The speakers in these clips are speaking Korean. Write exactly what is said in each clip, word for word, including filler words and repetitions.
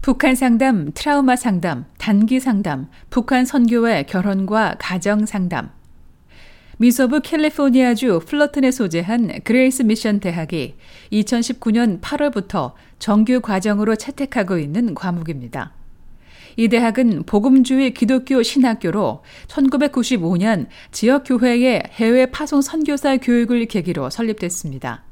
북한 상담, 트라우마 상담, 단기 상담, 북한 선교의 결혼과 가정 상담. 미서부 캘리포니아주 플러튼에 소재한 그레이스 미션 대학이 이천십구 년 팔월부터 정규 과정으로 채택하고 있는 과목입니다. 이 대학은 복음주의 기독교 신학교로 천구백구십오 년 지역교회의 해외 파송 선교사 교육을 계기로 설립됐습니다.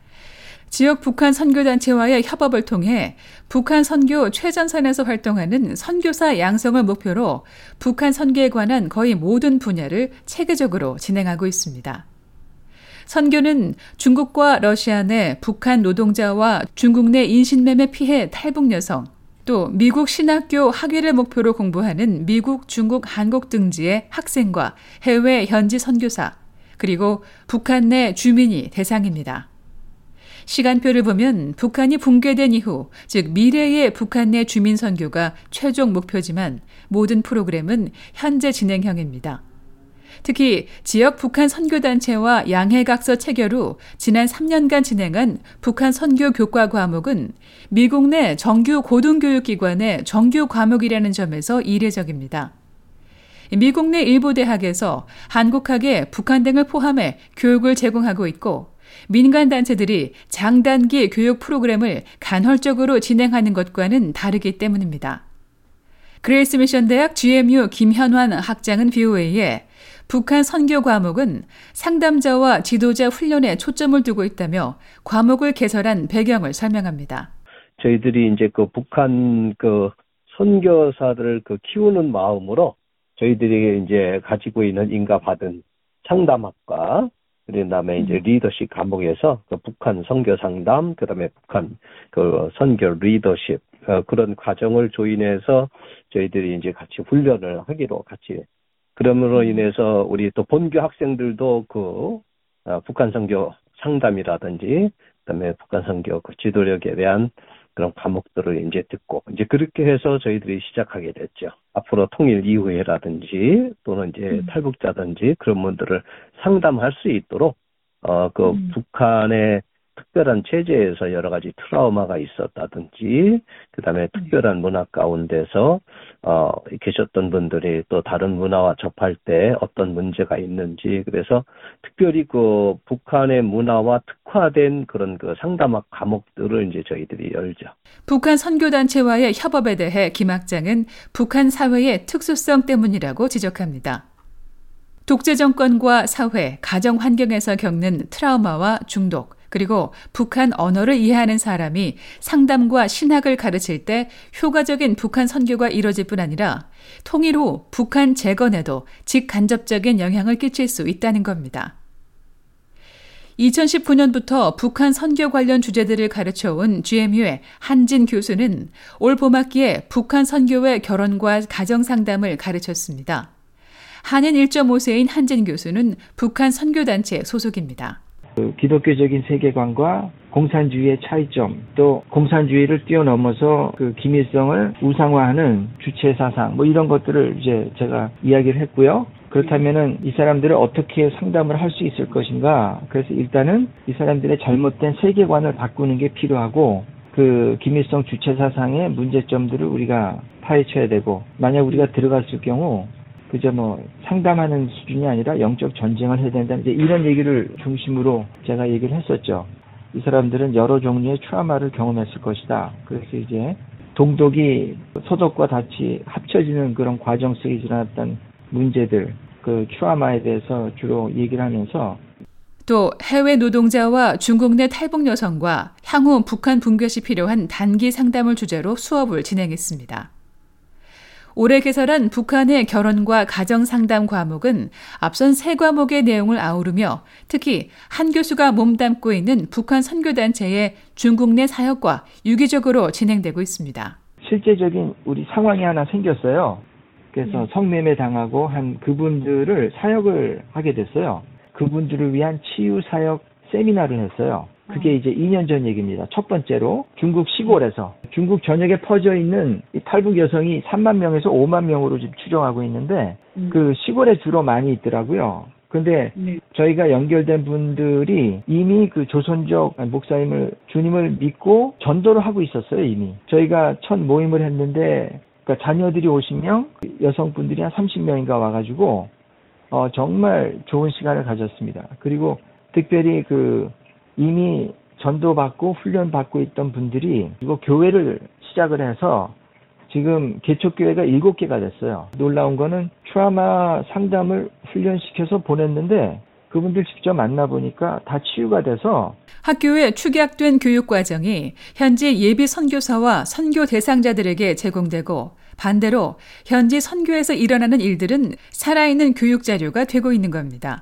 지역 북한 선교단체와의 협업을 통해 북한 선교 최전선에서 활동하는 선교사 양성을 목표로 북한 선교에 관한 거의 모든 분야를 체계적으로 진행하고 있습니다. 선교는 중국과 러시아 내 북한 노동자와 중국 내 인신매매 피해 탈북 여성, 또 미국 신학교 학위를 목표로 공부하는 미국, 중국, 한국 등지의 학생과 해외 현지 선교사, 그리고 북한 내 주민이 대상입니다. 시간표를 보면 북한이 붕괴된 이후, 즉 미래의 북한 내 주민 선교가 최종 목표지만 모든 프로그램은 현재 진행형입니다. 특히 지역 북한 선교단체와 양해각서 체결 후 지난 삼 년간 진행한 북한 선교 교과 과목은 미국 내 정규 고등교육기관의 정규 과목이라는 점에서 이례적입니다. 미국 내 일부 대학에서 한국학에 북한 등을 포함해 교육을 제공하고 있고 민간 단체들이 장단기 교육 프로그램을 간헐적으로 진행하는 것과는 다르기 때문입니다. 그레이스 미션 대학 지엠유 김현환 학장은 브이오에이에 북한 선교 과목은 상담자와 지도자 훈련에 초점을 두고 있다며 과목을 개설한 배경을 설명합니다. 저희들이 이제 그 북한 그 선교사들을 그 키우는 마음으로 저희들이 이제 가지고 있는 인가받은 상담학과, 그다음에 이제 리더십 과목에서 그 북한 선교 상담, 그다음에 북한 그 선교 리더십 어, 그런 과정을 조인해서 저희들이 이제 같이 훈련을 하기로 같이. 그러므로 인해서 우리 또 본교 학생들도 그 어, 북한 선교 상담이라든지 그다음에 북한 선교 그 지도력에 대한 그런 과목들을 이제 듣고 이제 그렇게 해서 저희들이 시작하게 됐죠. 앞으로 통일 이후에라든지 또는 이제 음. 탈북자든지 그런 분들을 상담할 수 있도록 어 그 음. 북한의 특별한 체제에서 여러 가지 트라우마가 있었다든지 그다음에 음. 특별한 문화 가운데서 어 계셨던 분들이 또 다른 문화와 접할 때 어떤 문제가 있는지, 그래서 특별히 그 북한의 문화와 특화된 그런 그 상담학 과목들을 이제 저희들이 열죠. 북한 선교단체와의 협업에 대해 김 학장은 북한 사회의 특수성 때문이라고 지적합니다. 독재 정권과 사회, 가정 환경에서 겪는 트라우마와 중독, 그리고 북한 언어를 이해하는 사람이 상담과 신학을 가르칠 때 효과적인 북한 선교가 이뤄질 뿐 아니라 통일 후 북한 재건에도 직간접적인 영향을 끼칠 수 있다는 겁니다. 이천십구 년부터 북한 선교 관련 주제들을 가르쳐온 지엠유의 한진 교수는 올 봄학기에 북한 선교의 결혼과 가정 상담을 가르쳤습니다. 한인 일 점 오 세인 한진 교수는 북한 선교단체 소속입니다. 그 기독교적인 세계관과 공산주의의 차이점, 또 공산주의를 뛰어넘어서 그 김일성을 우상화하는 주체 사상, 뭐 이런 것들을 이제 제가 이야기를 했고요. 그렇다면은 이 사람들을 어떻게 상담을 할 수 있을 것인가? 그래서 일단은 이 사람들의 잘못된 세계관을 바꾸는 게 필요하고, 그 김일성 주체 사상의 문제점들을 우리가 파헤쳐야 되고, 만약 우리가 들어갔을 경우 그저 뭐 상담하는 수준이 아니라 영적 전쟁을 해야 된다, 이제 이런 얘기를 중심으로 제가 얘기를 했었죠. 이 사람들은 여러 종류의 트라우마를 경험했을 것이다. 그래서 이제 동독이 소독과 같이 합쳐지는 그런 과정 속에 지나왔던 문제들, 그 트라우마에 대해서 주로 얘기를 하면서, 또 해외 노동자와 중국 내 탈북 여성과 향후 북한 붕괴 시 필요한 단기 상담을 주제로 수업을 진행했습니다. 올해 개설한 북한의 결혼과 가정 상담 과목은 앞선 세 과목의 내용을 아우르며 특히 한 교수가 몸담고 있는 북한 선교단체의 중국 내 사역과 유기적으로 진행되고 있습니다. 실제적인 우리 상황이 하나 생겼어요. 그래서 성매매 당하고 한 그분들을 사역을 하게 됐어요. 그분들을 위한 치유 사역 세미나를 했어요. 그게 이제 이 년 전 얘기입니다. 첫 번째로 중국 시골에서, 중국 전역에 퍼져 있는 이 탈북 여성이 삼만 명에서 오만 명으로 지금 추정하고 있는데 음. 그 시골에 주로 많이 있더라고요. 근데 네. 저희가 연결된 분들이 이미 그 조선족 목사님을 주님을 믿고 전도를 하고 있었어요. 이미 저희가 첫 모임을 했는데 그러니까 자녀들이 오십 명, 여성분들이 한 삼십 명인가 와가지고 어, 정말 좋은 시간을 가졌습니다. 그리고 특별히 그 이미 전도받고 훈련받고 있던 분들이 이거 교회를 시작을 해서 지금 개척교회가 일곱 개가 됐어요. 놀라운 거는 트라우마 상담을 훈련시켜서 보냈는데 그분들 직접 만나보니까 다 치유가 돼서 학교에 축약된 교육과정이 현지 예비 선교사와 선교 대상자들에게 제공되고 반대로 현지 선교에서 일어나는 일들은 살아있는 교육 자료가 되고 있는 겁니다.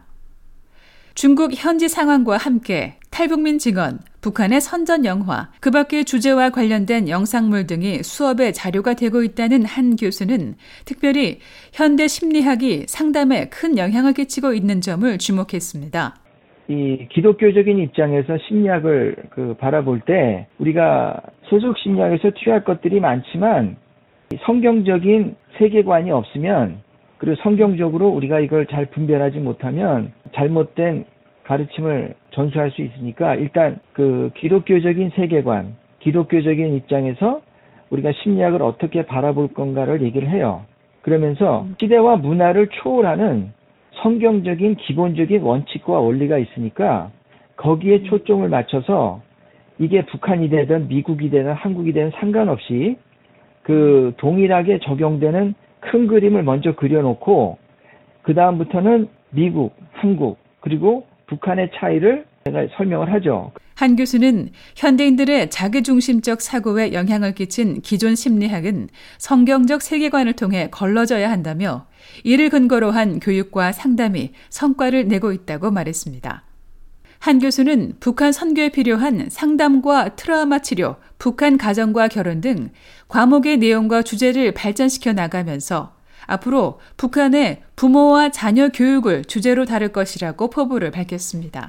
중국 현지 상황과 함께 탈북민 증언, 북한의 선전 영화, 그 밖의 주제와 관련된 영상물 등이 수업의 자료가 되고 있다는 한 교수는 특별히 현대 심리학이 상담에 큰 영향을 끼치고 있는 점을 주목했습니다. 이 기독교적인 입장에서 심리학을 그 바라볼 때 우리가 세속 심리학에서 취할 것들이 많지만 성경적인 세계관이 없으면 그리고 성경적으로 우리가 이걸 잘 분별하지 못하면 잘못된 가르침을 전수할 수 있으니까 일단 그 기독교적인 세계관, 기독교적인 입장에서 우리가 심리학을 어떻게 바라볼 건가를 얘기를 해요. 그러면서 시대와 문화를 초월하는 성경적인 기본적인 원칙과 원리가 있으니까 거기에 초점을 맞춰서 이게 북한이 되든 미국이 되든 한국이 되든 상관없이 그 동일하게 적용되는 큰 그림을 먼저 그려놓고 그 다음부터는 미국, 한국 그리고 북한의 차이를 제가 설명을 하죠. 한 교수는 현대인들의 자기중심적 사고에 영향을 끼친 기존 심리학은 성경적 세계관을 통해 걸러져야 한다며 이를 근거로 한 교육과 상담이 성과를 내고 있다고 말했습니다. 한 교수는 북한 선교에 필요한 상담과 트라우마 치료, 북한 가정과 결혼 등 과목의 내용과 주제를 발전시켜 나가면서 앞으로 북한의 부모와 자녀 교육을 주제로 다룰 것이라고 포부를 밝혔습니다.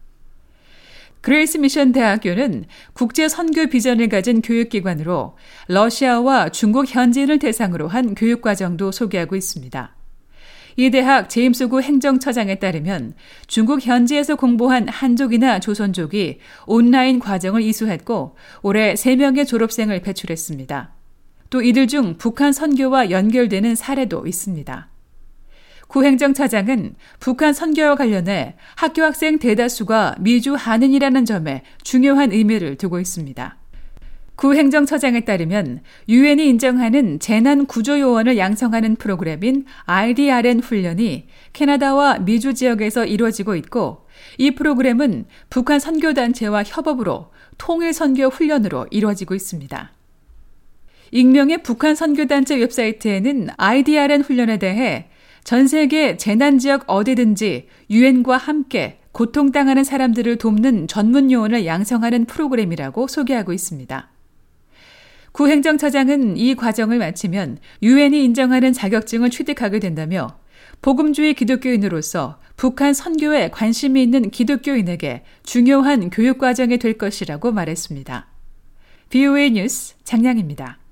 그레이스 미션 대학교는 국제 선교 비전을 가진 교육기관으로 러시아와 중국 현지인을 대상으로 한 교육과정도 소개하고 있습니다. 이 대학 제임스구 행정처장에 따르면 중국 현지에서 공부한 한족이나 조선족이 온라인 과정을 이수했고 올해 세 명의 졸업생을 배출했습니다. 또 이들 중 북한 선교와 연결되는 사례도 있습니다. 구 행정차장은 북한 선교와 관련해 학교 학생 대다수가 미주 한인이라는 점에 중요한 의미를 두고 있습니다. 구 행정처장에 따르면 유엔이 인정하는 재난 구조 요원을 양성하는 프로그램인 아이디알엔 훈련이 캐나다와 미주 지역에서 이루어지고 있고 이 프로그램은 북한 선교단체와 협업으로 통일 선교 훈련으로 이루어지고 있습니다. 익명의 북한 선교단체 웹사이트에는 아이디알엔 훈련에 대해 전 세계 재난지역 어디든지 유엔과 함께 고통당하는 사람들을 돕는 전문 요원을 양성하는 프로그램이라고 소개하고 있습니다. 구 행정처장은 이 과정을 마치면 유엔이 인정하는 자격증을 취득하게 된다며 복음주의 기독교인으로서 북한 선교에 관심이 있는 기독교인에게 중요한 교육과정이 될 것이라고 말했습니다. 브이오에이 뉴스 장량입니다.